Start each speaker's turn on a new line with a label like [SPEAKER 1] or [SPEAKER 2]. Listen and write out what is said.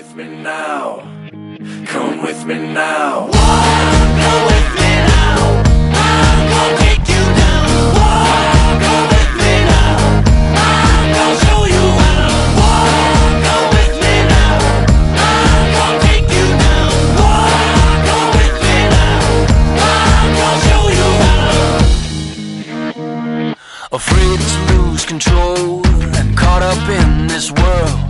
[SPEAKER 1] with me now. Come with me now. Go with me now. I'm gonna take you down. Go with me now. I'm gonna show you how. Go with me now. I'm gonna take you down. Go with me now. I'm gonna show you how. Afraid to lose control and caught up in this world.